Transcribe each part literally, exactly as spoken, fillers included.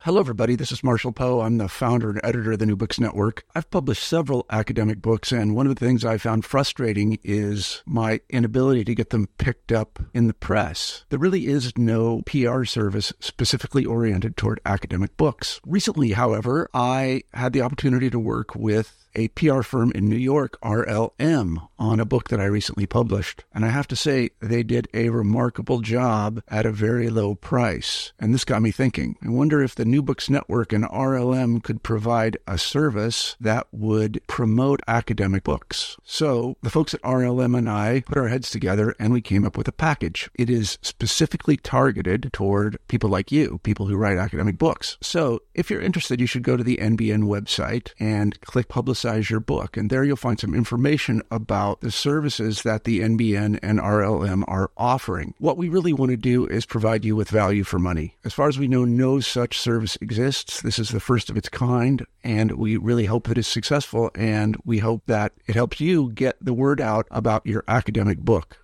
Hello, everybody. This is Marshall Poe. I'm the founder and editor of the New Books Network. I've published several academic books, and one of the things I found frustrating is my inability to get them picked up in the press. There really is no P R service specifically oriented toward academic books. Recently, however, I had the opportunity to work with a P R firm in New York, R L M, on a book that I recently published. And I have to say, they did a remarkable job at a very low price. And this got me thinking. I wonder if the New Books Network and R L M could provide a service that would promote academic books. So the folks at R L M and I put our heads together and we came up with a package. It is specifically targeted toward people like you, people who write academic books. So if you're interested, you should go to the N B N website and click Publicize your book. And there you'll find some information about the services that the N B N and R L M are offering. What we really want to do is provide you with value for money. As far as we know, no such service exists. This is the first of its kind, and we really hope that it's successful, and we hope that it helps you get the word out about your academic book.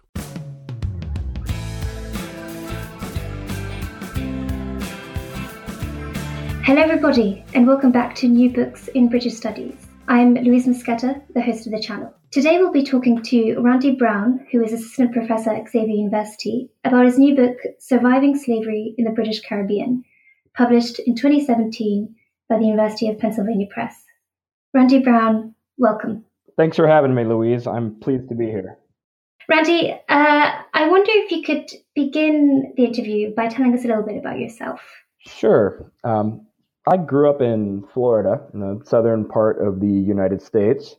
Hello everybody, and welcome back to New Books in British Studies. I'm Louise Mosquetta, the host of the channel. Today we'll be talking to Randy Brown, who is Assistant Professor at Xavier University, about his new book, Surviving Slavery in the British Caribbean, published in twenty seventeen by the University of Pennsylvania Press. Randy Brown, welcome. Thanks for having me, Louise. I'm pleased to be here. Randy, uh, I wonder if you could begin the interview by telling us a little bit about yourself. Sure. Um, I grew up in Florida, in the southern part of the United States,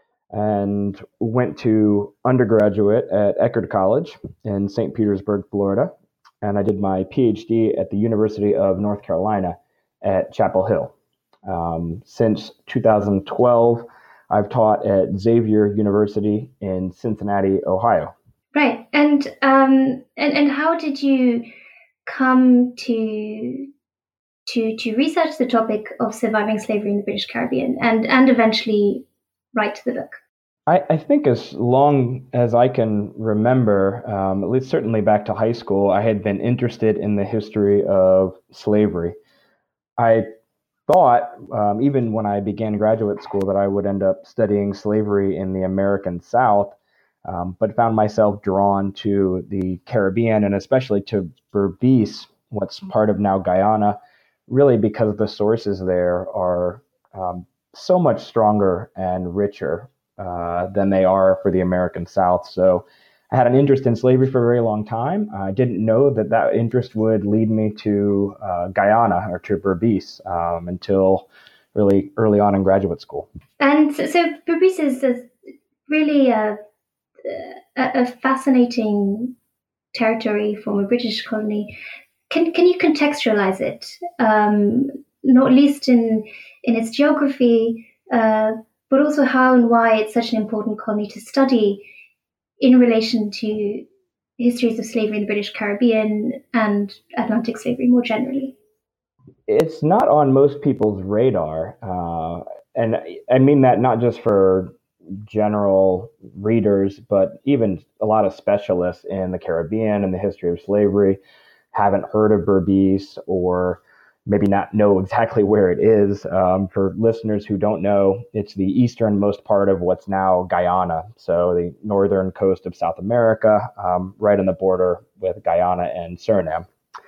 and went to undergraduate at Eckerd College in Saint Petersburg, Florida. And I did my PhD at the University of North Carolina at Chapel Hill. Um, since two thousand twelve, I've taught at Xavier University in Cincinnati, Ohio. Right. And um, and, and how did you come to to to research the topic of surviving slavery in the British Caribbean and, and eventually write the book? I, I think as long as I can remember, um, at least certainly back to high school, I had been interested in the history of slavery. I thought, um, even when I began graduate school, that I would end up studying slavery in the American South, um, but found myself drawn to the Caribbean and especially to Berbice, what's part of now Guyana, really because the sources there are um, so much stronger and richer uh, than they are for the American South. So I had an interest in slavery for a very long time. I didn't know that that interest would lead me to uh, Guyana or to Berbice um, until really early on in graduate school. And so, so Berbice is a, really a, a, a fascinating territory, former British colony. Can can you contextualize it, um, not least in in its geography, uh, but also how and why it's such an important colony to study in relation to histories of slavery in the British Caribbean and Atlantic slavery more generally? It's not on most people's radar, uh, and I mean that not just for general readers, but even a lot of specialists in the Caribbean and the history of slavery haven't heard of Berbice or maybe not know exactly where it is. Um, for listeners who don't know, it's the easternmost part of what's now Guyana, so the northern coast of South America, um, right on the border with Guyana and Suriname.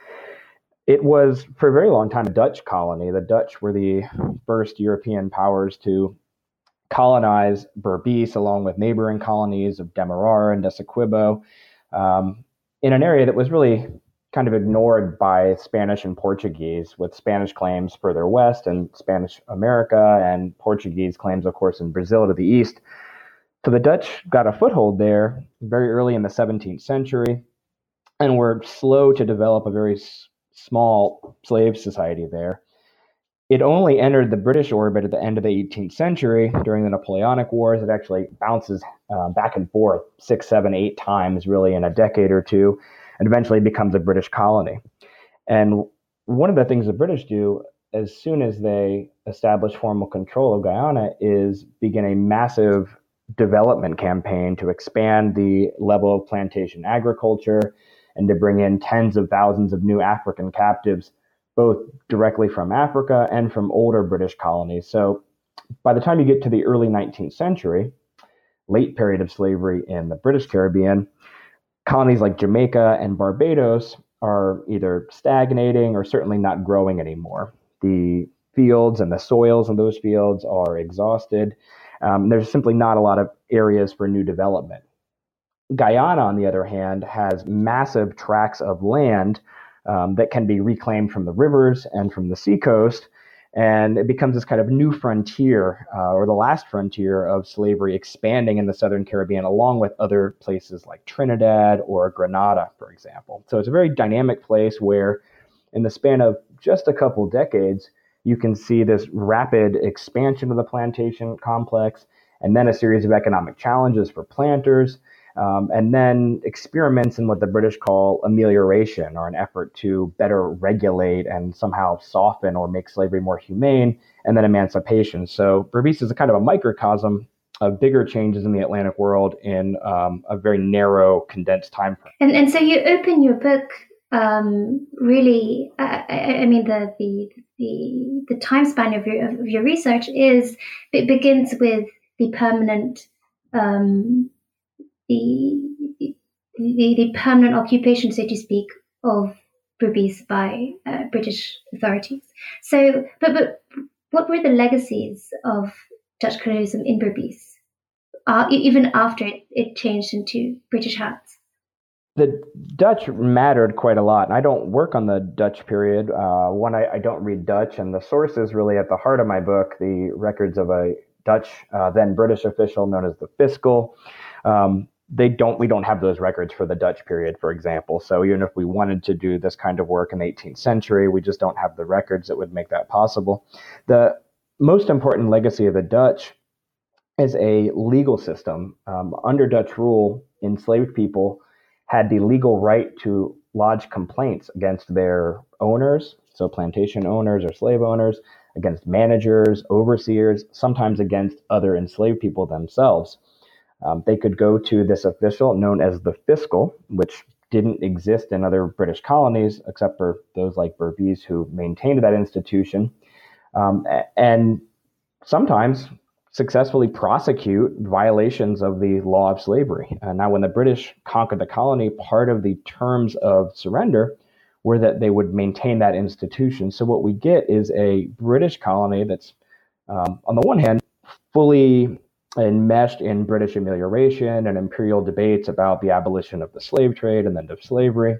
It was, for a very long time, a Dutch colony. The Dutch were the first European powers to colonize Berbice, along with neighboring colonies of Demerara and Essequibo, um, in an area that was really kind of ignored by Spanish and Portuguese, with Spanish claims further west and Spanish America and Portuguese claims, of course, in Brazil to the east. So the Dutch got a foothold there very early in the seventeenth century and were slow to develop a very s- small slave society there. It only entered the British orbit at the end of the eighteenth century during the Napoleonic Wars. It actually bounces uh, back and forth six, seven, eight times really in a decade or two, and eventually becomes a British colony. And one of the things the British do as soon as they establish formal control of Guyana is begin a massive development campaign to expand the level of plantation agriculture and to bring in tens of thousands of new African captives, both directly from Africa and from older British colonies. So by the time you get to the early nineteenth century, late period of slavery in the British Caribbean, colonies like Jamaica and Barbados are either stagnating or certainly not growing anymore. The fields and the soils in those fields are exhausted. Um, there's simply not a lot of areas for new development. Guyana, on the other hand, has massive tracts of land um, that can be reclaimed from the rivers and from the seacoast. And it becomes this kind of new frontier, uh, or the last frontier of slavery expanding in the Southern Caribbean, along with other places like Trinidad or Grenada, for example. So it's a very dynamic place where, in the span of just a couple decades, you can see this rapid expansion of the plantation complex, and then a series of economic challenges for planters, Um, and then experiments in what the British call amelioration, or an effort to better regulate and somehow soften or make slavery more humane, and then emancipation. So Berbice is a kind of a microcosm of bigger changes in the Atlantic world in um, a very narrow, condensed time frame. And and so you open your book um, really. Uh, I, I mean, the the the the time span of your of your research is it begins with the permanent. Um, The, the the permanent occupation, so to speak, of Berbice by uh, British authorities. So, but but what were the legacies of Dutch colonialism in Berbice, uh, even after it, it changed into British hands? The Dutch mattered quite a lot. And I don't work on the Dutch period. Uh, one, I, I don't read Dutch, and the source is really at the heart of my book, the records of a Dutch, uh, then British official known as the Fiscal. Um, They don't. We don't have those records for the Dutch period, for example. So even if we wanted to do this kind of work in the eighteenth century, we just don't have the records that would make that possible. The most important legacy of the Dutch is a legal system. Um, under Dutch rule, enslaved people had the legal right to lodge complaints against their owners, so plantation owners or slave owners, against managers, overseers, sometimes against other enslaved people themselves. Um, they could go to this official known as the Fiscal, which didn't exist in other British colonies, except for those like Berbice who maintained that institution, um, and sometimes successfully prosecute violations of the law of slavery. Uh, now, when the British conquered the colony, part of the terms of surrender were that they would maintain that institution. So what we get is a British colony that's, um, on the one hand, fully enmeshed in British amelioration and imperial debates about the abolition of the slave trade and the end of slavery,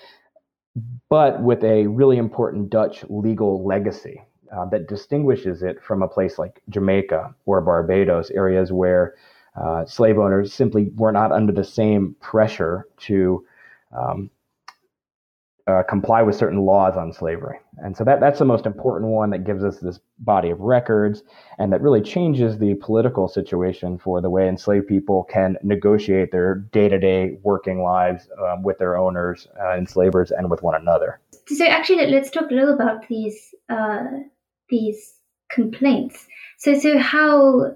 but with a really important Dutch legal legacy uh, that distinguishes it from a place like Jamaica or Barbados, areas where uh, slave owners simply were not under the same pressure to um, uh, comply with certain laws on slavery. And so that, that's the most important one that gives us this body of records and that really changes the political situation for the way enslaved people can negotiate their day-to-day working lives um, with their owners, uh, enslavers, and with one another. So actually, let's talk a little about these uh, these complaints. So so how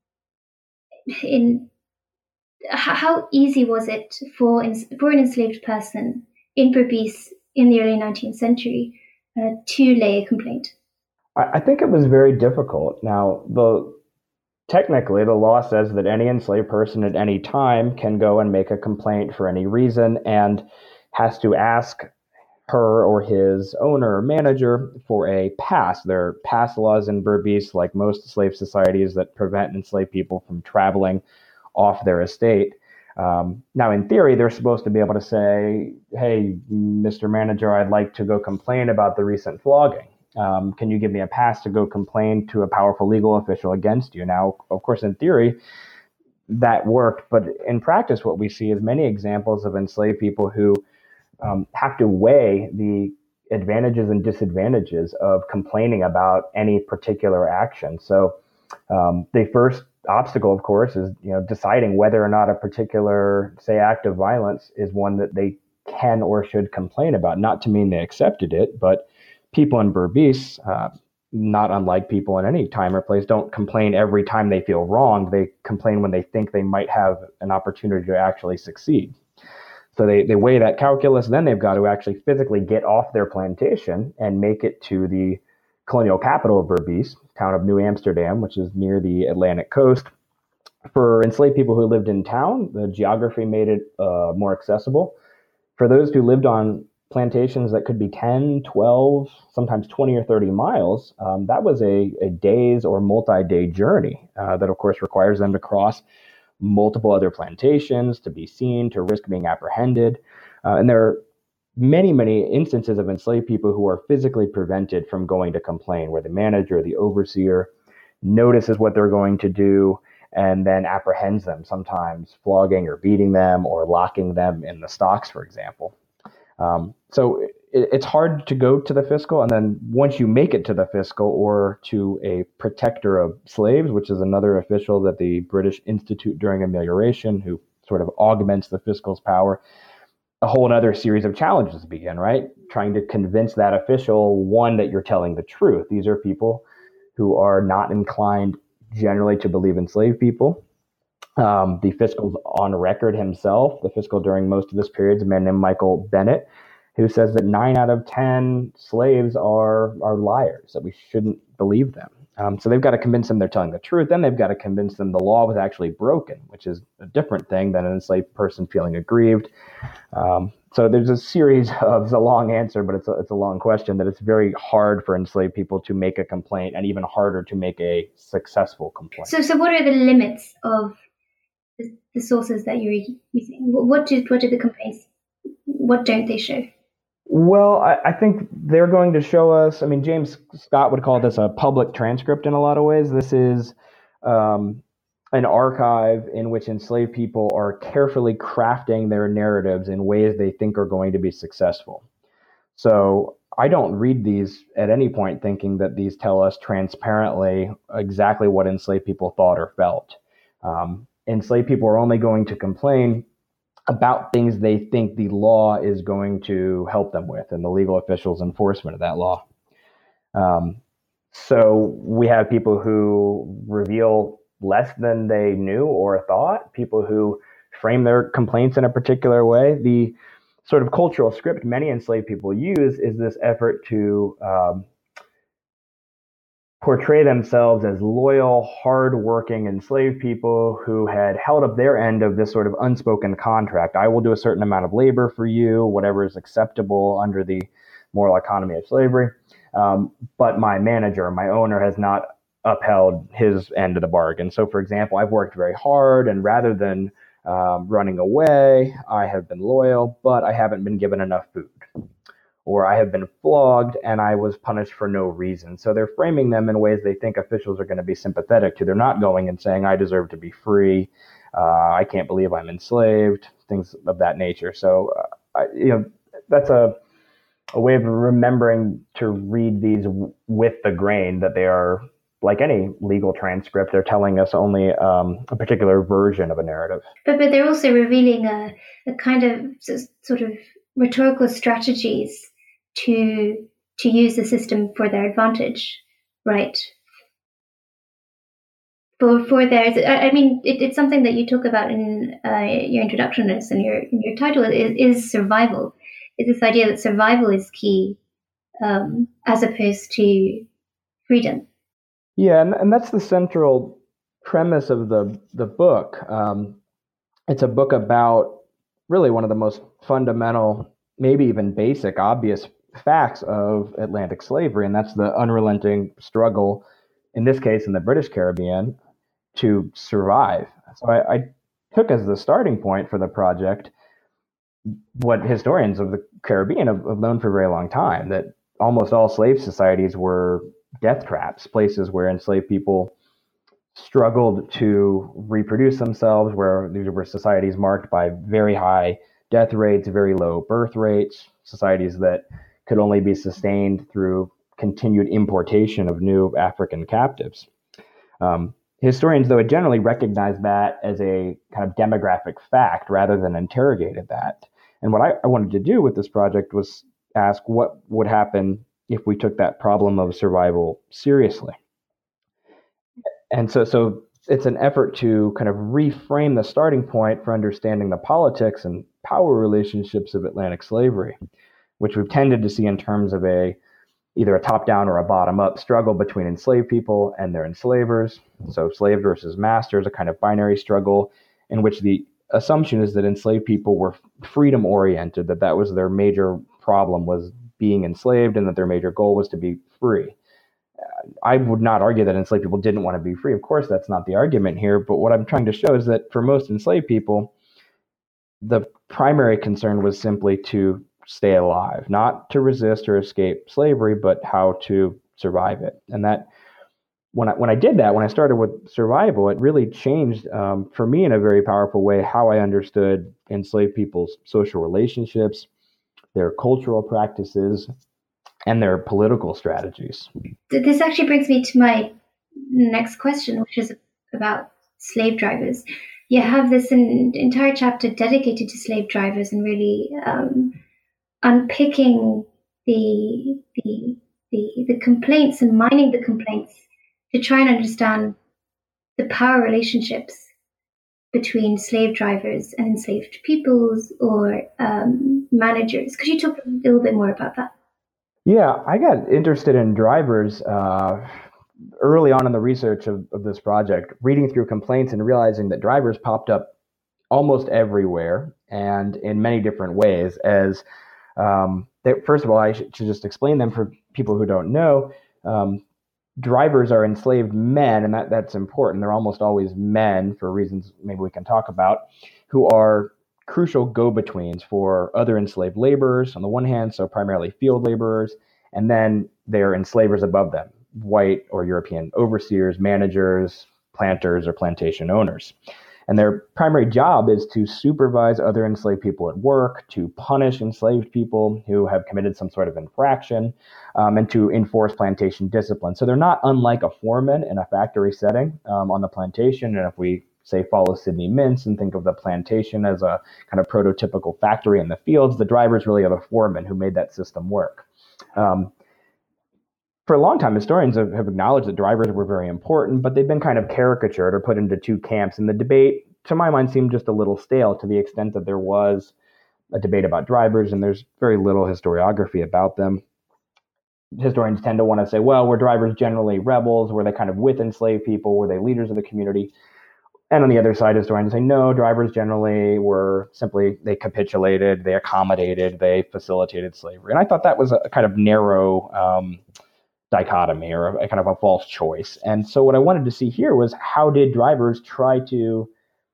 in how easy was it for for an enslaved person in Berbice in the early nineteenth century uh, to lay a complaint? I think it was very difficult. Now, the technically, the law says that any enslaved person at any time can go and make a complaint for any reason and has to ask her or his owner or manager for a pass. There are pass laws in Berbice, like most slave societies, that prevent enslaved people from traveling off their estate. Um, now, in theory, they're supposed to be able to say, hey, Mister Manager, I'd like to go complain about the recent flogging. Um, can you give me a pass to go complain to a powerful legal official against you? Now, of course, in theory, that worked. But in practice, what we see is many examples of enslaved people who um, have to weigh the advantages and disadvantages of complaining about any particular action. So um, the first obstacle, of course, is you know deciding whether or not a particular, say, act of violence is one that they can or should complain about. Not to mean they accepted it, but people in Berbice, uh, not unlike people in any time or place, don't complain every time they feel wronged. They complain when they think they might have an opportunity to actually succeed. So they, they weigh that calculus, then they've got to actually physically get off their plantation and make it to the colonial capital of Berbice, town of New Amsterdam, which is near the Atlantic coast. For enslaved people who lived in town, the geography made it uh, more accessible. For those who lived on plantations that could be ten, twelve, sometimes twenty or thirty miles, um, that was a, a day's or multi-day journey uh, that, of course, requires them to cross multiple other plantations, to be seen, to risk being apprehended. Uh, and there are many, many instances of enslaved people who are physically prevented from going to complain, where the manager, the overseer, notices what they're going to do and then apprehends them, sometimes flogging or beating them or locking them in the stocks, for example. Um, so it, it's hard to go to the fiscal, and then once you make it to the fiscal or to a protector of slaves, which is another official that the British institute during amelioration, who sort of augments the fiscal's power, a whole other series of challenges begin, right? Trying to convince that official, one, that you're telling the truth. These are people who are not inclined generally to believe enslaved people. Um, the fiscal's on record himself, the fiscal during most of this period is a man named Michael Bennett, who says that nine out of ten slaves are are liars, that we shouldn't believe them. Um, so they've got to convince them they're telling the truth. Then they've got to convince them the law was actually broken, which is a different thing than an enslaved person feeling aggrieved. Um, so there's a series of, it's a long answer, but it's a, it's a long question, that it's very hard for enslaved people to make a complaint, and even harder to make a successful complaint. So, so what are the limits of the, the sources that you're using? What do what do the complaints? What don't they show? Well, I, I think they're going to show us, I mean, James Scott would call this a public transcript in a lot of ways. This is um, an archive in which enslaved people are carefully crafting their narratives in ways they think are going to be successful. So I don't read these at any point thinking that these tell us transparently exactly what enslaved people thought or felt. Um, enslaved people are only going to complain about things they think the law is going to help them with, and the legal officials' enforcement of that law. Um, so we have people who reveal less than they knew or thought, people who frame their complaints in a particular way. The sort of cultural script many enslaved people use is this effort to um, portray themselves as loyal, hardworking enslaved people who had held up their end of this sort of unspoken contract. I will do a certain amount of labor for you, whatever is acceptable under the moral economy of slavery. Um, but my manager, my owner, has not upheld his end of the bargain. So, for example, I've worked very hard, and rather than um, running away, I have been loyal, but I haven't been given enough food. Or I have been flogged and I was punished for no reason. So they're framing them in ways they think officials are going to be sympathetic to. They're not going and saying, I deserve to be free. Uh, I can't believe I'm enslaved, things of that nature. So, uh, I, you know, that's a, a way of remembering to read these w- with the grain, that they are, like any legal transcript, they're telling us only um, a particular version of a narrative. But, but they're also revealing a, a kind of sort of rhetorical strategies to to use the system for their advantage, right? For for their, I mean, it, it's something that you talk about in uh, your introduction notes and your in your title is, is survival. Is this idea that survival is key um, as opposed to freedom? Yeah, and, and that's the central premise of the the book. Um, it's a book about really one of the most fundamental, maybe even basic, obvious facts of Atlantic slavery, and that's the unrelenting struggle, in this case in the British Caribbean, to survive. So I, I took as the starting point for the project what historians of the Caribbean have, have known for a very long time, that almost all slave societies were death traps, places where enslaved people struggled to reproduce themselves, where these were societies marked by very high death rates, very low birth rates, societies that could only be sustained through continued importation of new African captives. Um, historians, though, had generally recognized that as a kind of demographic fact rather than interrogated that. And what I, I wanted to do with this project was ask what would happen if we took that problem of survival seriously. And so, so it's an effort to kind of reframe the starting point for understanding the politics and power relationships of Atlantic slavery, which we've tended to see in terms of a either a top-down or a bottom-up struggle between enslaved people and their enslavers. So slave versus master is a kind of binary struggle in which the assumption is that enslaved people were freedom-oriented, that that was their major problem, was being enslaved, and that their major goal was to be free. I would not argue that enslaved people didn't want to be free. Of course, that's not the argument here. But what I'm trying to show is that for most enslaved people, the primary concern was simply to stay alive, not to resist or escape slavery, but how to survive it. And that when I, when I did that, when I started with survival, it really changed um, for me in a very powerful way how I understood enslaved people's social relationships, their cultural practices, and their political strategies. This actually brings me to my next question, which is about slave drivers. You have this in, entire chapter dedicated to slave drivers and really um, unpicking the, the the the complaints and mining the complaints to try and understand the power relationships between slave drivers and enslaved peoples or um, managers. Could you talk a little bit more about that? Yeah, I got interested in drivers uh, early on in the research of, of this project, reading through complaints and realizing that drivers popped up almost everywhere and in many different ways. As um, they, first of all, I should, should just explain them for people who don't know. Um, drivers are enslaved men, and that, that's important. They're almost always men, for reasons maybe we can talk about, who are crucial go-betweens for other enslaved laborers on the one hand, so primarily field laborers, and then they're enslavers above them, white or European overseers, managers, planters, or plantation owners. And their primary job is to supervise other enslaved people at work, to punish enslaved people who have committed some sort of infraction, um, and to enforce plantation discipline. So they're not unlike a foreman in a factory setting um, on the plantation. And if we say follow Sidney Mintz and think of the plantation as a kind of prototypical factory in the fields, the drivers really are the foremen who made that system work. Um, for a long time, historians have, have acknowledged that drivers were very important, but they've been kind of caricatured or put into two camps. And the debate, to my mind, seemed just a little stale to the extent that there was a debate about drivers, and there's very little historiography about them. Historians tend to want to say, well, were drivers generally rebels? Were they kind of with enslaved people? Were they leaders of the community? And on the other side, historians say, no, drivers generally were simply, they capitulated, they accommodated, they facilitated slavery. And I thought that was a kind of narrow um, dichotomy or a, a kind of a false choice. And so what I wanted to see here was how did drivers try to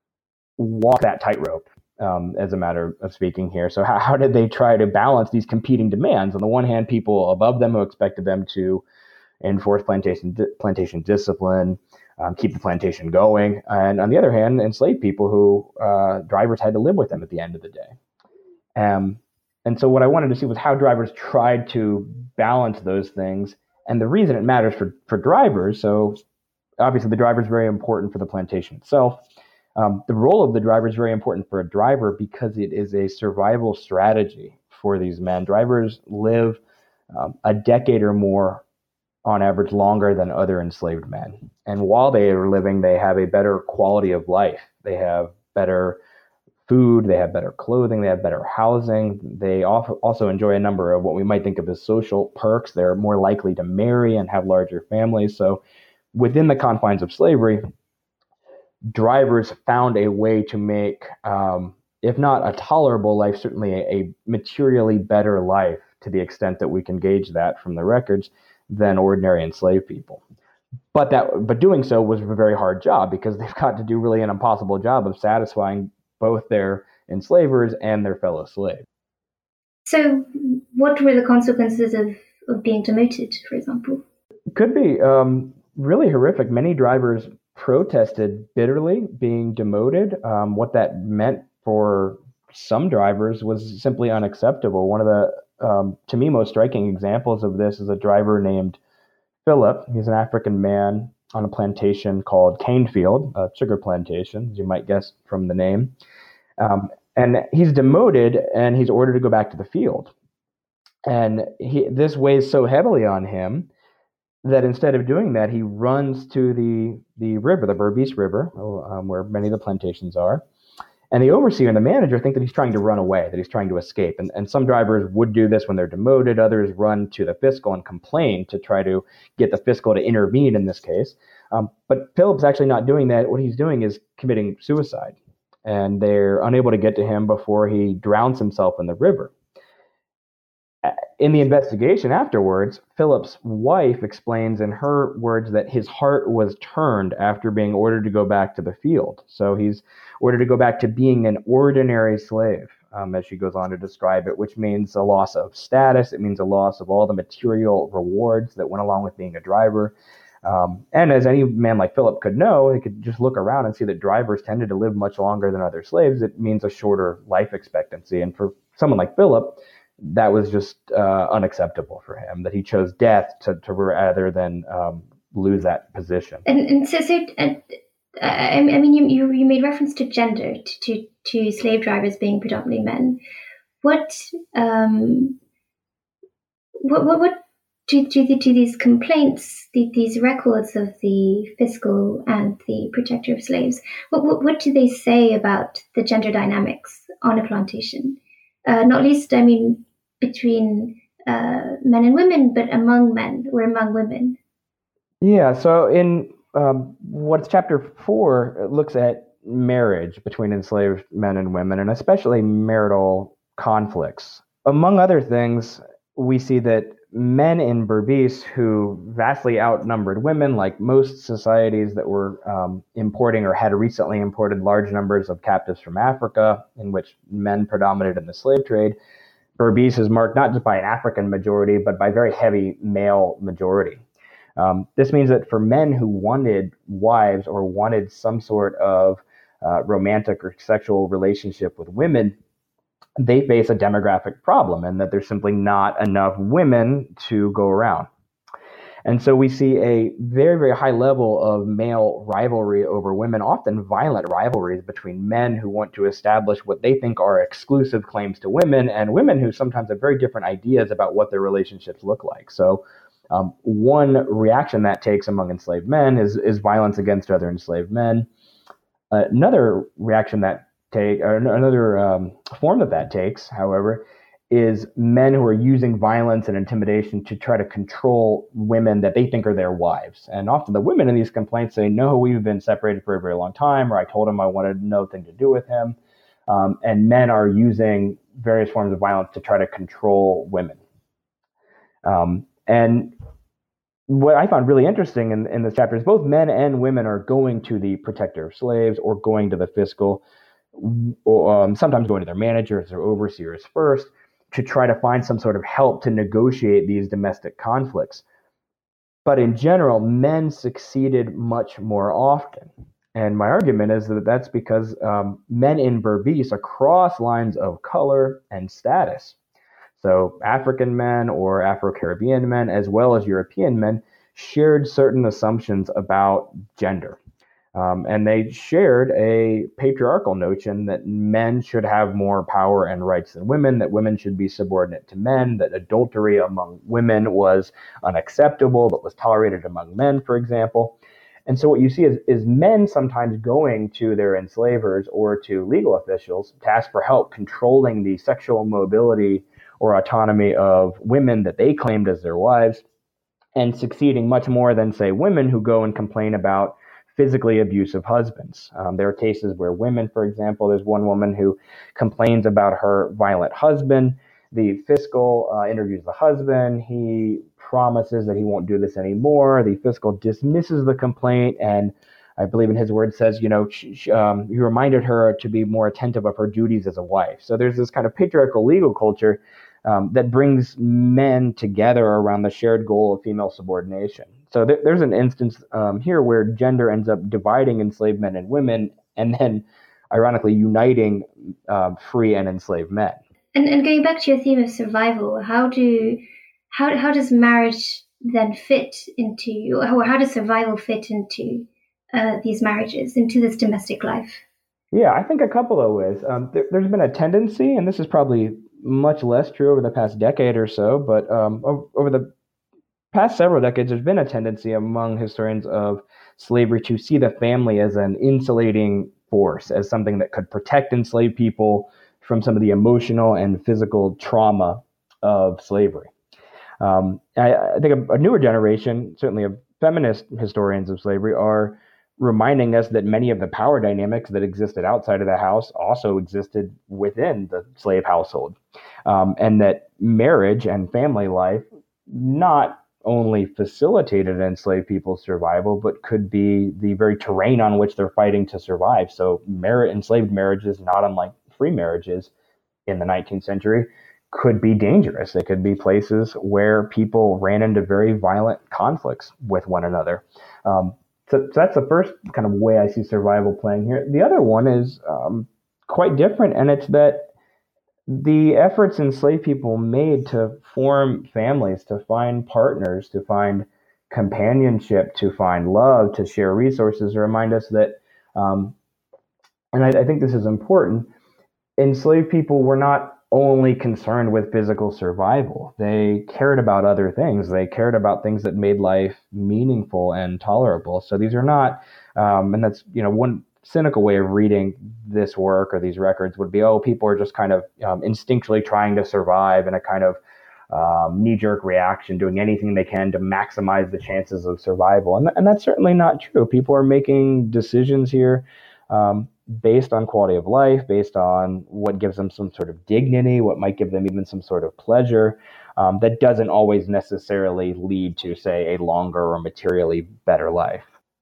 walk that tightrope, um, as a matter of speaking here. So how, how did they try to balance these competing demands? On the one hand, people above them who expected them to enforce plantation plantation discipline, Um, keep the plantation going. And on the other hand, enslaved people who uh, drivers had to live with them at the end of the day. Um, and so what I wanted to see was how drivers tried to balance those things. And the reason it matters for, for drivers, so obviously the driver is very important for the plantation itself. Um, the role of the driver is very important for a driver because it is a survival strategy for these men. Drivers live um, a decade or more on average longer than other enslaved men. And while they are living, they have a better quality of life. They have better food, they have better clothing, they have better housing. They also enjoy a number of what we might think of as social perks. They're more likely to marry and have larger families. So within the confines of slavery, drivers found a way to make, um, if not a tolerable life, certainly a, a materially better life to the extent that we can gauge that from the records than ordinary enslaved people. But that, but doing so was a very hard job because they've got to do really an impossible job of satisfying both their enslavers and their fellow slaves. So what were the consequences of, of being demoted, for example? It could be um, really horrific. Many drivers protested bitterly being demoted. Um, what that meant for some drivers was simply unacceptable. One of the Um, to me, most striking examples of this is a driver named Philip. He's an African man on a plantation called Canefield, a sugar plantation, as you might guess from the name. Um, and he's demoted and he's ordered to go back to the field. And he, this weighs so heavily on him that instead of doing that, he runs to the, the river, the Berbice River, um, where many of the plantations are. And the overseer and the manager think that he's trying to run away, that he's trying to escape. And, and some drivers would do this when they're demoted. Others run to the fiscal and complain to try to get the fiscal to intervene in this case. Um, but Philip's actually not doing that. What he's doing is committing suicide. And they're unable to get to him before he drowns himself in the river. In the investigation afterwards, Philip's wife explains in her words that his heart was turned after being ordered to go back to the field. So he's ordered to go back to being an ordinary slave, um, as she goes on to describe it, which means a loss of status. It means a loss of all the material rewards that went along with being a driver. Um, and as any man like Philip could know, he could just look around and see that drivers tended to live much longer than other slaves. It means a shorter life expectancy. And for someone like Philip, that was just uh, unacceptable for him, that he chose death to, to rather than um, lose that position. And, and so, so uh, I, I mean, you, you you made reference to gender, to, to, to slave drivers being predominantly men. What um, what what, what do, do, do these complaints, the, these records of the fiscal and the protector of slaves, what, what what do they say about the gender dynamics on a plantation? Uh, not least, I mean, between uh, men and women, but among men or among women. Yeah, so in um, what's chapter four, it looks at marriage between enslaved men and women, and especially marital conflicts. Among other things, we see that men in Berbice who vastly outnumbered women, like most societies that were um, importing or had recently imported large numbers of captives from Africa, in which men predominated in the slave trade, Berbice is marked not just by an African majority, but by very heavy male majority. Um, this means that for men who wanted wives or wanted some sort of uh, romantic or sexual relationship with women, they face a demographic problem, and that there's simply not enough women to go around. And so we see a very, very high level of male rivalry over women, often violent rivalries between men who want to establish what they think are exclusive claims to women, and women who sometimes have very different ideas about what their relationships look like. So um, one reaction that takes among enslaved men is, is violence against other enslaved men. Uh, another reaction that take, or another um, form that that takes, however, is men who are using violence and intimidation to try to control women that they think are their wives. And often the women in these complaints say, no, we've been separated for a very long time, or I told him I wanted nothing to do with him. Um, and men are using various forms of violence to try to control women. Um, and what I found really interesting in, in this chapter is both men and women are going to the protector of slaves or going to the fiscal, or um, sometimes going to their managers or overseers first, to try to find some sort of help to negotiate these domestic conflicts. But in general, men succeeded much more often. And my argument is that that's because um, men in Berbice, across lines of color and status, so African men or Afro-Caribbean men, as well as European men, shared certain assumptions about gender. Um, and they shared a patriarchal notion that men should have more power and rights than women, that women should be subordinate to men, that adultery among women was unacceptable but was tolerated among men, for example. And so what you see is, is men sometimes going to their enslavers or to legal officials to ask for help controlling the sexual mobility or autonomy of women that they claimed as their wives, and succeeding much more than, say, women who go and complain about physically abusive husbands. Um, there are cases where women, for example, there's one woman who complains about her violent husband. The fiscal uh, interviews the husband. He promises that he won't do this anymore. The fiscal dismisses the complaint, and I believe in his words says, you know, she, she, um, he reminded her to be more attentive of her duties as a wife. So there's this kind of patriarchal legal culture um, that brings men together around the shared goal of female subordination. So th- there's an instance um, here where gender ends up dividing enslaved men and women, and then, ironically, uniting uh, free and enslaved men. And, and going back to your theme of survival, how do how how does marriage then fit into, or how does survival fit into uh, these marriages, into this domestic life? Yeah, I think a couple of ways. Um, there, there's been a tendency, and this is probably much less true over the past decade or so, but um, over, over the past several decades, there's been a tendency among historians of slavery to see the family as an insulating force, as something that could protect enslaved people from some of the emotional and physical trauma of slavery. Um, I, I think a, a newer generation, certainly of feminist historians of slavery, are reminding us that many of the power dynamics that existed outside of the house also existed within the slave household, um, and that marriage and family life not only facilitated enslaved people's survival, but could be the very terrain on which they're fighting to survive. So mar- enslaved marriages, not unlike free marriages in the nineteenth century, could be dangerous. They could be places where people ran into very violent conflicts with one another. Um, so, so that's the first kind of way I see survival playing here. The other one is um, quite different, and it's that the efforts enslaved people made to form families, to find partners, to find companionship, to find love, to share resources, remind us that, um, and I, I think this is important, enslaved people were not only concerned with physical survival. They cared about other things. They cared about things that made life meaningful and tolerable. So these are not, um, and that's, you know, one cynical way of reading this work or these records would be, oh, people are just kind of um, instinctually trying to survive in a kind of um, knee-jerk reaction, doing anything they can to maximize the chances of survival. And, and that's certainly not true. People are making decisions here um, based on quality of life, based on what gives them some sort of dignity, what might give them even some sort of pleasure. Um, that doesn't always necessarily lead to, say, a longer or materially better life.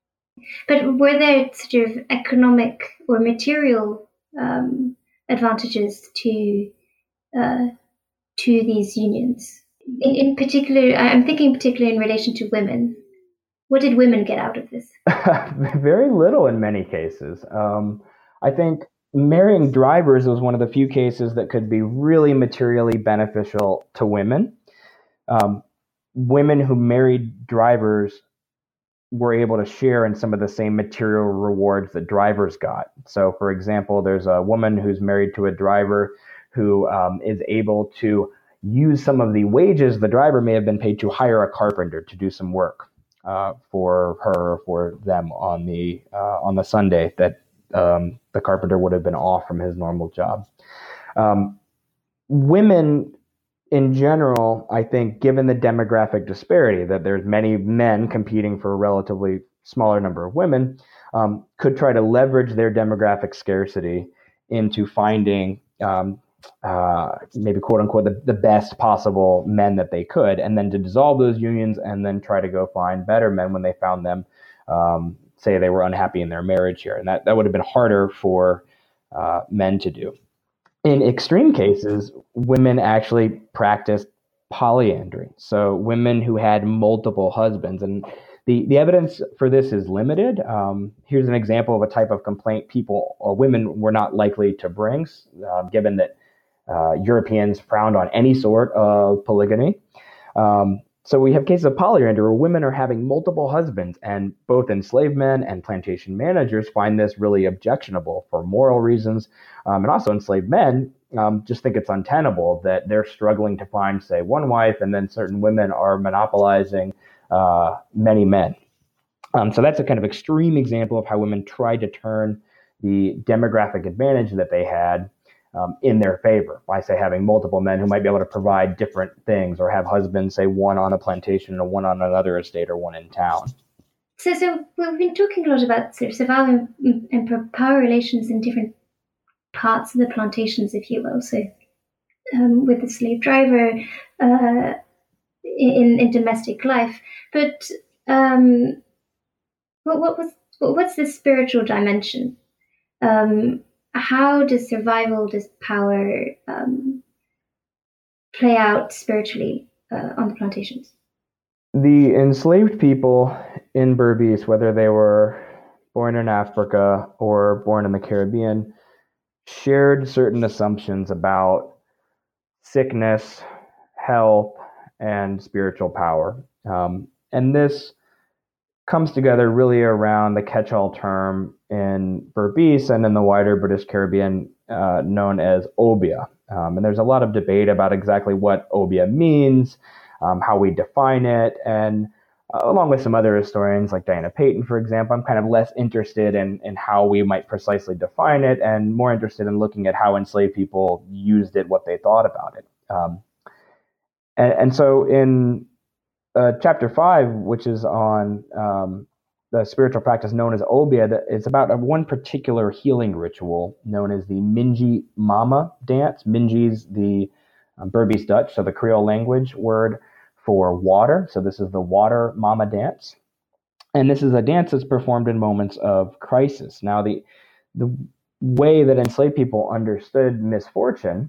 But were there sort of economic or material um, advantages to uh, to these unions? In, in particular, I'm thinking particularly in relation to women. What did women get out of this? Very little in many cases. Um, I think marrying drivers was one of the few cases that could be really materially beneficial to women. Um, women who married drivers were able to share in some of the same material rewards that drivers got. So, for example, there's a woman who's married to a driver who um, is able to use some of the wages the driver may have been paid to hire a carpenter to do some work uh, for her or for them on the uh, on the Sunday that um, the carpenter would have been off from his normal job. Um, women in general, I think, given the demographic disparity, that there's many men competing for a relatively smaller number of women, um, could try to leverage their demographic scarcity into finding um, uh, maybe quote unquote the, the best possible men that they could, and then to dissolve those unions and then try to go find better men when they found them, um, say they were unhappy in their marriage here. And that, that would have been harder for uh, men to do. In extreme cases, women actually practiced polyandry. So women who had multiple husbands. And the, the evidence for this is limited. Um, here's an example of a type of complaint people or women were not likely to bring, uh, given that uh, Europeans frowned on any sort of polygamy. Um, so we have cases of polyandry where women are having multiple husbands, and both enslaved men and plantation managers find this really objectionable for moral reasons. Um, and also enslaved men um, just think it's untenable that they're struggling to find, say, one wife, and then certain women are monopolizing uh, many men. Um, so that's a kind of extreme example of how women tried to turn the demographic advantage that they had Um, in their favor by, say, having multiple men who might be able to provide different things, or have husbands, say, one on a plantation and one on another estate or one in town. So, so we've been talking a lot about sort of survival and, and power relations in different parts of the plantations, if you will. So um, with the slave driver uh, in, in domestic life. But um, what, what was what's the spiritual dimension? Um, How does survival, does power um, play out spiritually uh, on the plantations? The enslaved people in Berbice, whether they were born in Africa or born in the Caribbean, shared certain assumptions about sickness, health, and spiritual power. Um, and this comes together really around the catch-all term in Berbice and in the wider British Caribbean uh, known as obeah. Um, and there's a lot of debate about exactly what obeah means. um, how we define it, and uh, along with some other historians like Diana Payton, for example, I'm kind of less interested in, in how we might precisely define it and more interested in looking at how enslaved people used it, what they thought about it. Um, and, and so in uh, chapter five, which is on um, the spiritual practice known as Obeah, it's about a, one particular healing ritual known as the Minji Mama dance. Minji is the um, Berbice Dutch, so the Creole language word for water. So this is the water mama dance. And this is a dance that's performed in moments of crisis. Now, the the way that enslaved people understood misfortune,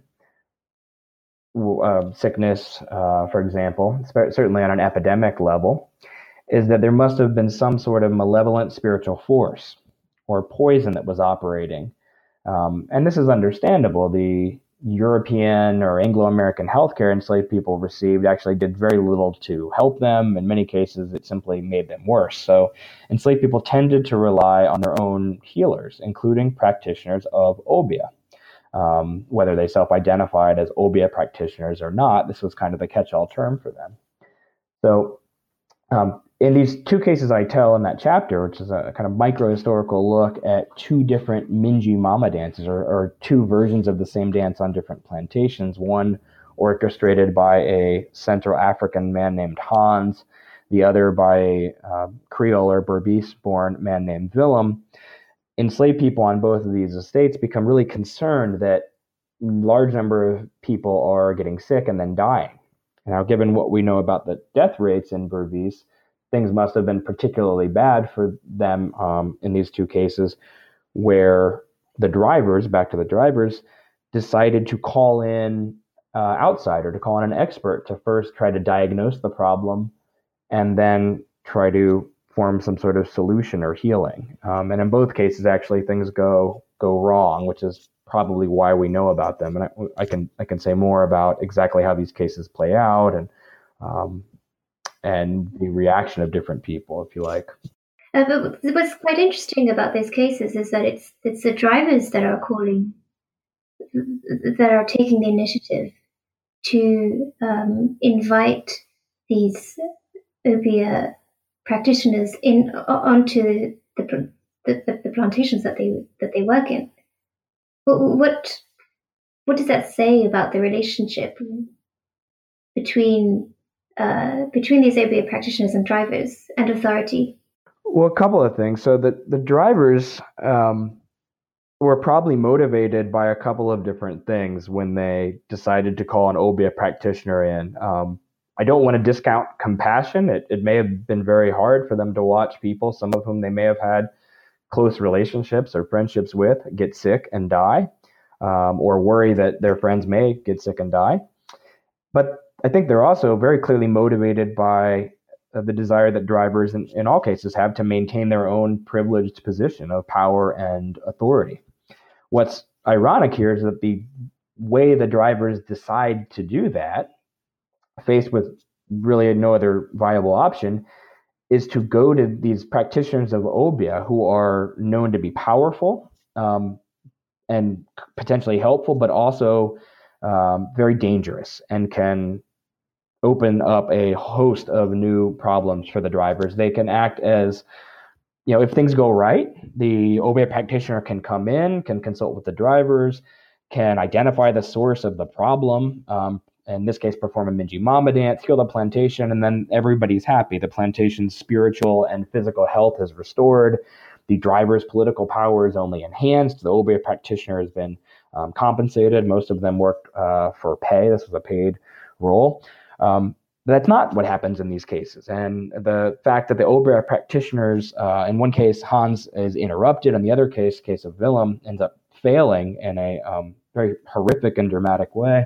uh, sickness, uh, for example, certainly on an epidemic level, is that there must have been some sort of malevolent spiritual force or poison that was operating. Um, and this is understandable. The European or Anglo-American healthcare enslaved people received actually did very little to help them. In many cases, it simply made them worse. So enslaved people tended to rely on their own healers, including practitioners of Obeah. Um, whether they self-identified as Obeah practitioners or not, this was kind of the catch-all term for them. So um, in these two cases I tell in that chapter, which is a kind of micro-historical look at two different Minji Mama dances, or, or two versions of the same dance on different plantations, one orchestrated by a Central African man named Hans, the other by a uh, Creole or Berbice-born man named Willem. Enslaved people on both of these estates become really concerned that a large number of people are getting sick and then dying. Now, given what we know about the death rates in Berbice, things must have been particularly bad for them um, in these two cases, where the drivers, back to the drivers, decided to call in uh, outsider, to call in an expert to first try to diagnose the problem and then try to form some sort of solution or healing. Um, and in both cases, actually, things go go wrong, which is probably why we know about them. And I, I can I can say more about exactly how these cases play out and um, and the reaction of different people, if you like. Uh, but what's quite interesting about these cases is that it's it's the drivers that are calling, that are taking the initiative to um, invite these Obeah practitioners in onto the the, the plantations that they that they work in. What, what what does that say about the relationship between uh, between these Obeah practitioners and drivers and authority? Well, a couple of things. So the the drivers um, were probably motivated by a couple of different things when they decided to call an Obeah practitioner in. Um, I don't want to discount compassion. It it may have been very hard for them to watch people, some of whom they may have had close relationships or friendships with, get sick and die, um, or worry that their friends may get sick and die. But I think they're also very clearly motivated by uh, the desire that drivers in, in all cases have to maintain their own privileged position of power and authority. What's ironic here is that the way the drivers decide to do that, faced with really no other viable option, is to go to these practitioners of Obeah who are known to be powerful um, and potentially helpful, but also um, very dangerous and can open up a host of new problems for the drivers. They can act as, you know, if things go right, the Obeah practitioner can come in, can consult with the drivers, can identify the source of the problem, um, in this case, perform a Minji Mama dance, heal the plantation, and then everybody's happy. The plantation's spiritual and physical health is restored. The driver's political power is only enhanced. The Obeah practitioner has been um, compensated. Most of them worked uh, for pay. This was a paid role. Um, but that's not what happens in these cases. And the fact that the Obeah practitioners, uh, in one case, Hans is interrupted. In the other case, case of Willem, ends up failing in a um, very horrific and dramatic way,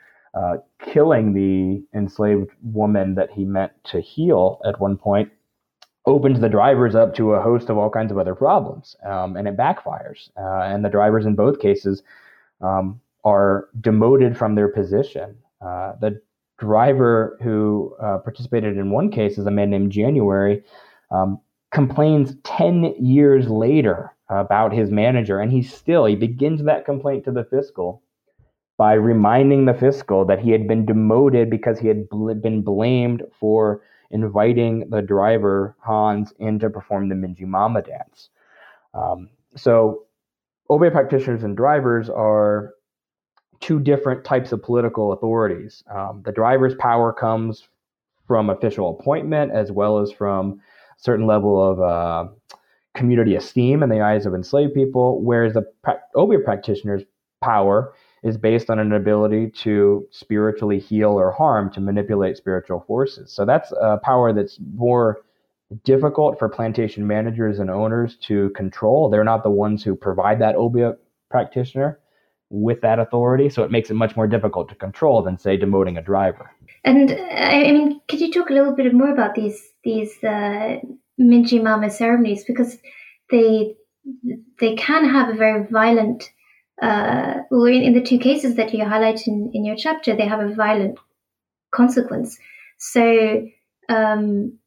uh, killing the enslaved woman that he meant to heal at one point, opens the drivers up to a host of all kinds of other problems, um, and it backfires. Uh, and the drivers in both cases um, are demoted from their position. Uh, the driver who uh, participated in one case is a man named January, um, complains ten years later about his manager, and he still, he begins that complaint to the fiscal by reminding the fiscal that he had been demoted because he had bl- been blamed for inviting the driver, Hans, in to perform the Minji Mama dance. Um, so Obeah practitioners and drivers are two different types of political authorities. Um, the driver's power comes from official appointment as well as from a certain level of uh, community esteem in the eyes of enslaved people, whereas the pra- Obeah practitioner's power is based on an ability to spiritually heal or harm, to manipulate spiritual forces. So that's a power that's more difficult for plantation managers and owners to control. They're not the ones who provide that Obeah practitioner with that authority, so it makes it much more difficult to control than, say, demoting a driver. And I mean, could you talk a little bit more about these these uh, Minji Mama ceremonies, because they they can have a very violent. Uh, or in, in the two cases that you highlight in, in your chapter, they have a violent consequence. So, um,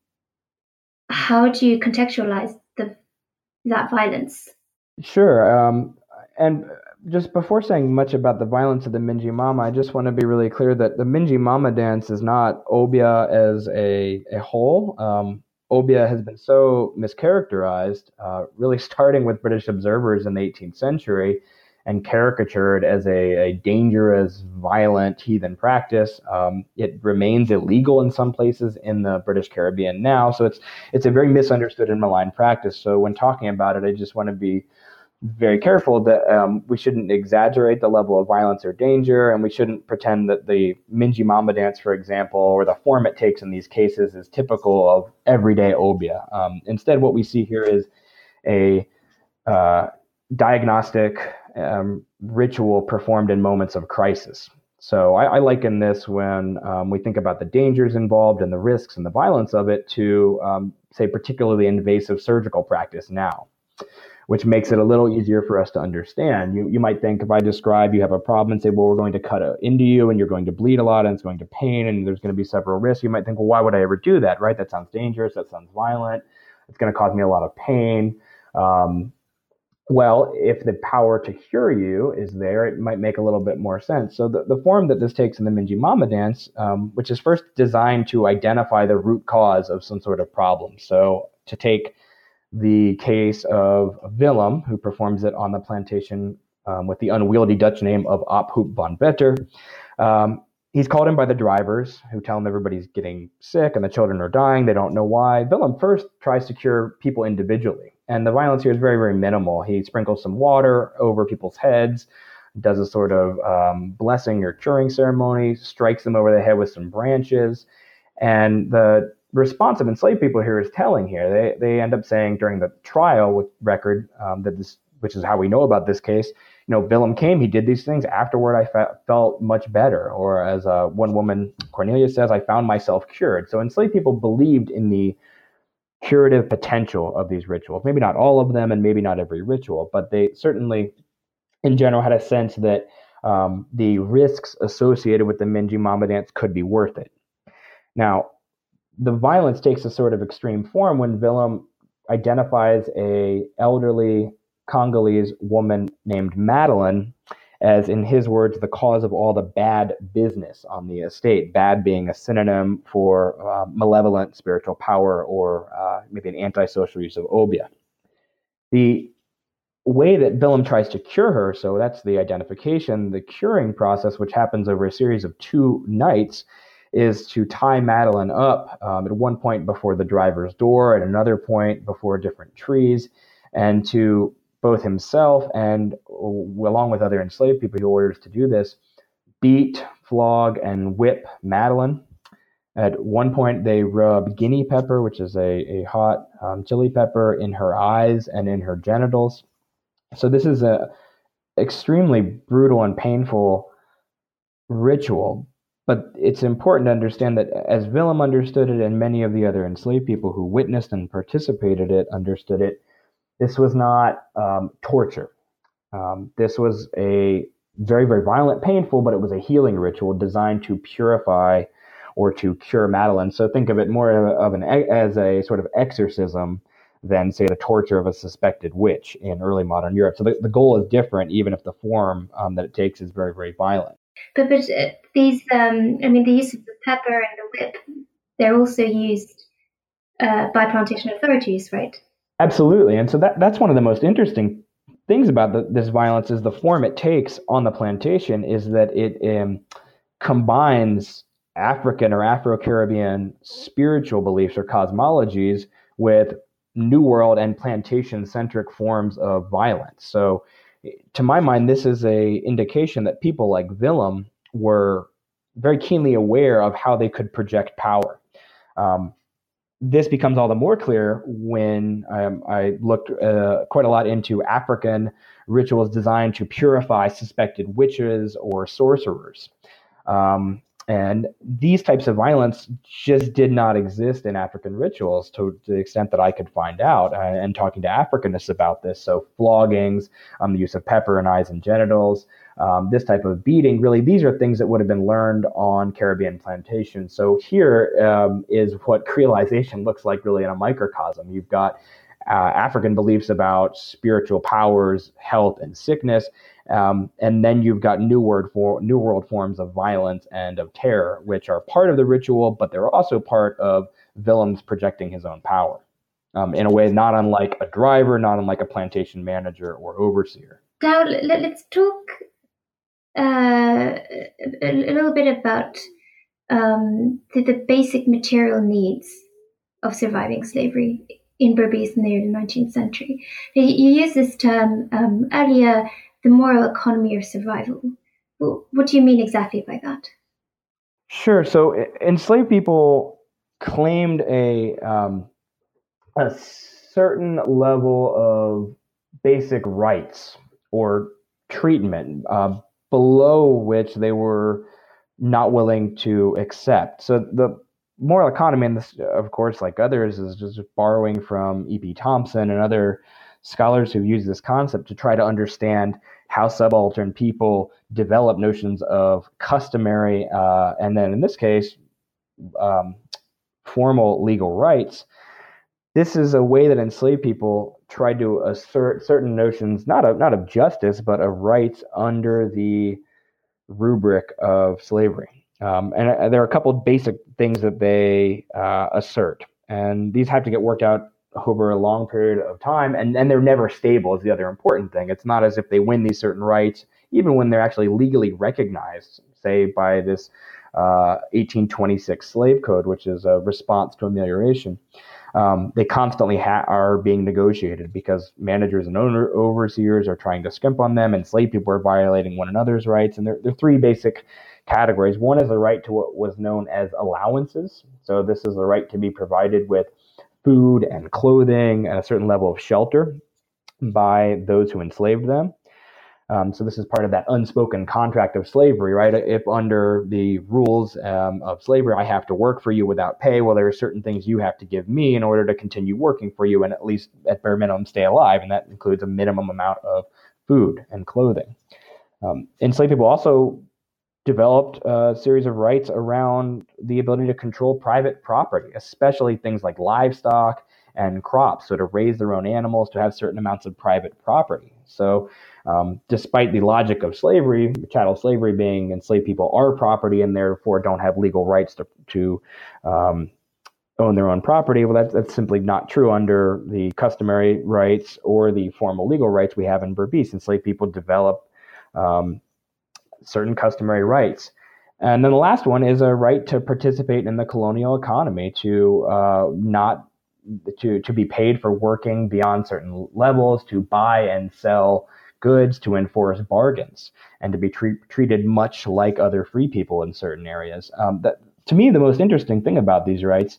how do you contextualize the that violence? Sure. Um, and just before saying much about the violence of the Minji Mama, I just want to be really clear that the Minji Mama dance is not Obeah as a, a whole. Um, Obeah has been so mischaracterized, uh, really starting with British observers in the eighteenth century, and caricatured as a, a dangerous, violent, heathen practice. Um, it remains illegal in some places in the British Caribbean now, so it's it's a very misunderstood and maligned practice. So when talking about it, I just want to be very careful that um, we shouldn't exaggerate the level of violence or danger, and we shouldn't pretend that the Minji Mama dance, for example, or the form it takes in these cases is typical of everyday Obeah. Um, instead, what we see here is a uh, diagnostic um, ritual performed in moments of crisis. So I, I liken this, when um, we think about the dangers involved and the risks and the violence of it, to, um, say, particularly invasive surgical practice now, which makes it a little easier for us to understand. You you might think, if I describe you have a problem and say, well, we're going to cut a, into you and you're going to bleed a lot and it's going to pain and there's going to be several risks, you might think, well, why would I ever do that, right? That sounds dangerous. That sounds violent. It's going to cause me a lot of pain. Um, Well, if the power to cure you is there, it might make a little bit more sense. So the, the form that this takes in the Minji Mama dance, um, which is first designed to identify the root cause of some sort of problem. So to take the case of Willem, who performs it on the plantation um, with the unwieldy Dutch name of Ophoopt van Better. Um, he's called in by the drivers, who tell him everybody's getting sick and the children are dying. They don't know why. Willem first tries to cure people individually. And the violence here is very, very minimal. He sprinkles some water over people's heads, does a sort of um, blessing or curing ceremony, strikes them over the head with some branches. And the response of enslaved people here is telling here. They they end up saying during the trial with record, um, that this, which is how we know about this case, you know, Willem came, he did these things. Afterward, I fe- felt much better. Or as uh, one woman, Cornelia, says, I found myself cured. So enslaved people believed in the curative potential of these rituals. Maybe not all of them and maybe not every ritual, but they certainly, in general, had a sense that um, the risks associated with the Minji Mama dance could be worth it. Now, the violence takes a sort of extreme form when Willem identifies a elderly Congolese woman named Madeline as, in his words, the cause of all the bad business on the estate, bad being a synonym for uh, malevolent spiritual power, or uh, maybe an antisocial use of Obeah. The way that Willem tries to cure her, so that's the identification, the curing process, which happens over a series of two nights, is to tie Madeline up um, at one point before the driver's door, at another point before different trees, and to both himself and, along with other enslaved people he orders to do this, beat, flog, and whip Madeline. At one point, they rub guinea pepper, which is a, a hot um, chili pepper, in her eyes and in her genitals. So this is a extremely brutal and painful ritual. But it's important to understand that, as Willem understood it, and many of the other enslaved people who witnessed and participated it understood it, this was not um, torture. Um, this was a very, very violent, painful, but it was a healing ritual designed to purify or to cure Madeline. So think of it more of an as a sort of exorcism than, say, the torture of a suspected witch in early modern Europe. So the, the goal is different, even if the form um, that it takes is very, very violent. But but uh, these, um, I mean, the use of the pepper and the whip, they're also used uh, by plantation authorities, right? Absolutely. And so that, that's one of the most interesting things about the, this violence is the form it takes on the plantation is that it um, combines African or Afro-Caribbean spiritual beliefs or cosmologies with New World and plantation-centric forms of violence. So to my mind, this is a indication that people like Willem were very keenly aware of how they could project power. Um, this becomes all the more clear when um, I looked uh, quite a lot into African rituals designed to purify suspected witches or sorcerers. Um, and these types of violence just did not exist in African rituals to, to the extent that I could find out, uh, and talking to Africanists about this. So floggings, um, the use of pepper in eyes and genitals, um, this type of beating, really, these are things that would have been learned on Caribbean plantations. So here um, is what creolization looks like really in a microcosm. You've got Uh, African beliefs about spiritual powers, health, and sickness. Um, and then you've got new world for new world forms of violence and of terror, which are part of the ritual, but they're also part of Willem's projecting his own power um, in a way not unlike a driver, not unlike a plantation manager or overseer. Now let, let's talk uh, a, a little bit about um, the, the basic material needs of surviving slavery in Berbice in the early nineteenth century. You, you used this term um, earlier, the moral economy of survival. Well, what do you mean exactly by that? Sure. So enslaved people claimed a um, a certain level of basic rights or treatment uh, below which they were not willing to accept. So the moral economy, and this, of course, like others, is just borrowing from E P Thompson and other scholars who've used this concept to try to understand how subaltern people develop notions of customary, uh, and then in this case, um, formal legal rights. This is a way that enslaved people tried to assert certain notions, not of, not of justice, but of rights under the rubric of slavery. Um, and uh, there are a couple of basic things that they uh, assert, and these have to get worked out over a long period of time, and, and they're never stable is the other important thing. It's not as if they win these certain rights, even when they're actually legally recognized, say, by this uh, eighteen twenty-six slave code, which is a response to amelioration. Um, they constantly ha- are being negotiated because managers and owner overseers are trying to skimp on them, and slave people are violating one another's rights. And there, there are three basic categories. One is the right to what was known as allowances. So this is the right to be provided with food and clothing and a certain level of shelter by those who enslaved them. Um, so this is part of that unspoken contract of slavery, right? If under the rules um, of slavery, I have to work for you without pay, well, there are certain things you have to give me in order to continue working for you and at least at bare minimum stay alive. And that includes a minimum amount of food and clothing. Um, enslaved people also developed a series of rights around the ability to control private property, especially things like livestock and crops. So to raise their own animals, to have certain amounts of private property. So um, despite the logic of slavery, chattel slavery being enslaved people are property and therefore don't have legal rights to, to um, own their own property, well, that's, that's simply not true under the customary rights or the formal legal rights we have in Berbice. Enslaved people develop um, certain customary rights. And then the last one is a right to participate in the colonial economy, to uh, not to to be paid for working beyond certain levels, to buy and sell goods, to enforce bargains, and to be tre- treated much like other free people in certain areas. Um, that, to me, the most interesting thing about these rights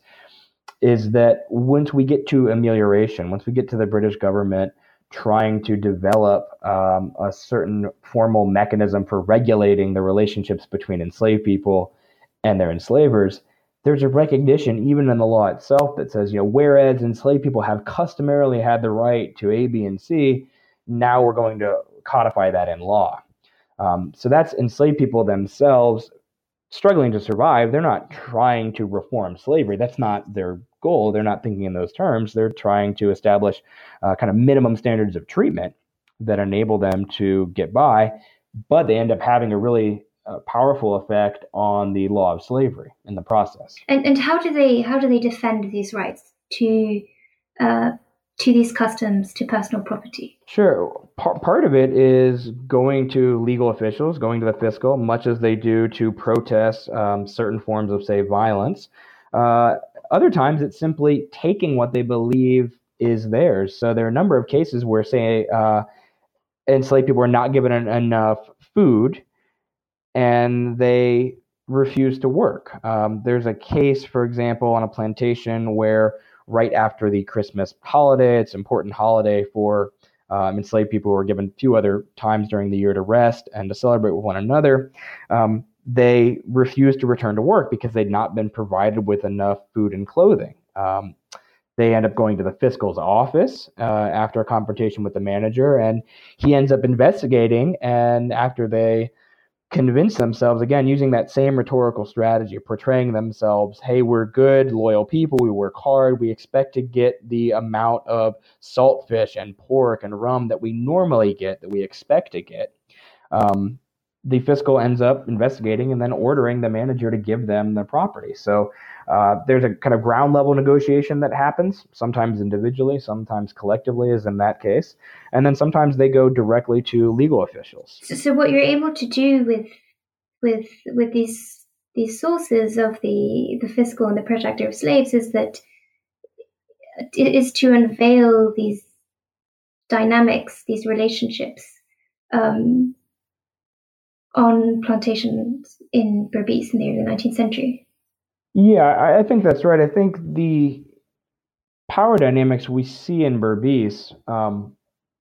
is that once we get to amelioration, once we get to the British government trying to develop um, a certain formal mechanism for regulating the relationships between enslaved people and their enslavers, there's a recognition even in the law itself that says, you know, whereas enslaved people have customarily had the right to A, B, and C, now we're going to codify that in law. Um, so that's enslaved people themselves struggling to survive. They're not trying to reform slavery. That's not their goal. They're not thinking in those terms. They're trying to establish uh, kind of minimum standards of treatment that enable them to get by, but they end up having a really a powerful effect on the law of slavery in the process. And and how do they how do they defend these rights to uh, to these customs, to personal property? Sure. P- part of it is going to legal officials, going to the fiscal, much as they do to protest um, certain forms of, say, violence. Uh, other times, it's simply taking what they believe is theirs. So there are a number of cases where, say, uh, enslaved people were not given en- enough food, and they refuse to work. Um, there's a case, for example, on a plantation where right after the Christmas holiday, it's an important holiday for um, enslaved people who were given a few other times during the year to rest and to celebrate with one another. Um, they refused to return to work because they'd not been provided with enough food and clothing. Um, they end up going to the fiscal's office uh, after a confrontation with the manager, and he ends up investigating. And after they convince themselves, again, using that same rhetorical strategy, portraying themselves, hey, we're good, loyal people, we work hard, we expect to get the amount of salt fish and pork and rum that we normally get, that we expect to get. Um, the fiscal ends up investigating and then ordering the manager to give them the property. So uh, there's a kind of ground level negotiation that happens, sometimes individually, sometimes collectively, as in that case. And then sometimes they go directly to legal officials. So, so what you're able to do with with with these these sources of the, the fiscal and the protector of slaves is that it is to unveil these dynamics, these relationships um, on plantations in Berbice in the early nineteenth century. Yeah, I, I think that's right. I think the power dynamics we see in Berbice um,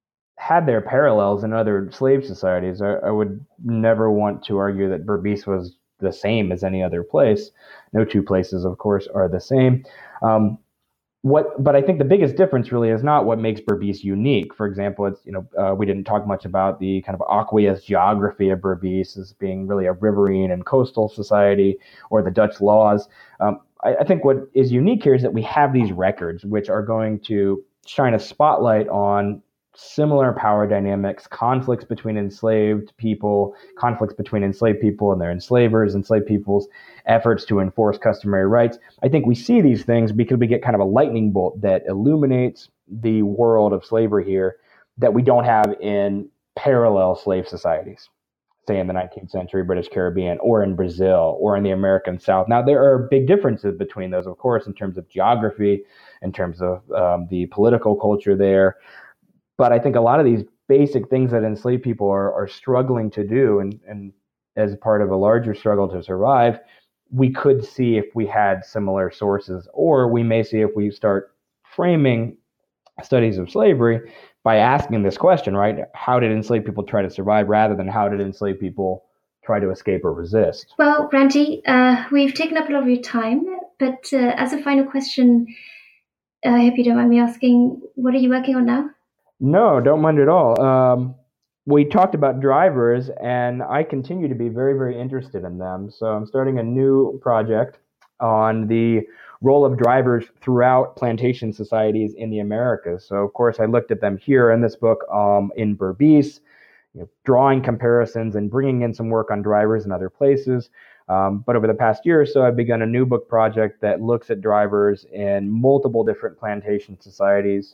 had their parallels in other slave societies. I, I would never want to argue that Berbice was the same as any other place. No two places, of course, are the same. Um, what, but I think the biggest difference really is not what makes Berbice unique. For example, it's you know uh, we didn't talk much about the kind of aqueous geography of Berbice as being really a riverine and coastal society, or the Dutch laws. Um, I, I think what is unique here is that we have these records, which are going to shine a spotlight on similar power dynamics, conflicts between enslaved people, conflicts between enslaved people and their enslavers, enslaved people's efforts to enforce customary rights. I think we see these things because we get kind of a lightning bolt that illuminates the world of slavery here that we don't have in parallel slave societies, say in the nineteenth century British Caribbean, or in Brazil, or in the American South. Now, there are big differences between those, of course, in terms of geography, in terms of um, the political culture there. But I think a lot of these basic things that enslaved people are, are struggling to do, and, and as part of a larger struggle to survive, we could see if we had similar sources, or we may see if we start framing studies of slavery by asking this question, right? How did enslaved people try to survive, rather than how did enslaved people try to escape or resist? Well, Randy, uh, we've taken up a lot of your time, but uh, as a final question, uh, I hope you don't mind me asking, what are you working on now? No, don't mind at all. Um, we talked about drivers, and I continue to be very, very interested in them. So I'm starting a new project on the role of drivers throughout plantation societies in the Americas. So, of course, I looked at them here in this book um, in Berbice, you know, drawing comparisons and bringing in some work on drivers in other places. Um, but over the past year or so, I've begun a new book project that looks at drivers in multiple different plantation societies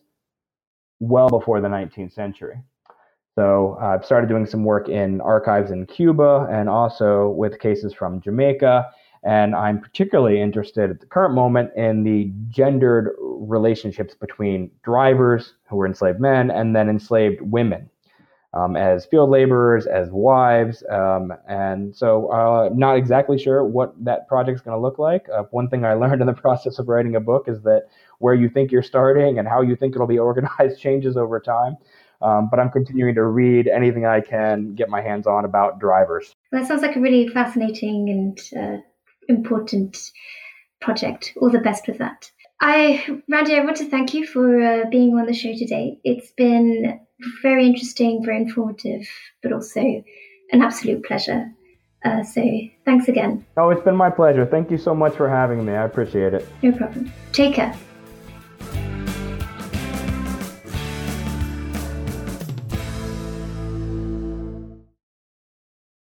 well before the nineteenth century. So uh, I've started doing some work in archives in Cuba and also with cases from Jamaica. And I'm particularly interested at the current moment in the gendered relationships between drivers who were enslaved men and then enslaved women um, as field laborers, as wives. Um, and so uh, I'm not exactly sure what that project's going to look like. Uh, one thing I learned in the process of writing a book is that where you think you're starting and how you think it'll be organized changes over time. Um, but I'm continuing to read anything I can get my hands on about drivers. Well, that sounds like a really fascinating and uh, important project. All the best with that. I, Randy, I want to thank you for uh, being on the show today. It's been very interesting, very informative, but also an absolute pleasure. Uh, so thanks again. Oh, it's been my pleasure. Thank you so much for having me. I appreciate it. No problem. Take care.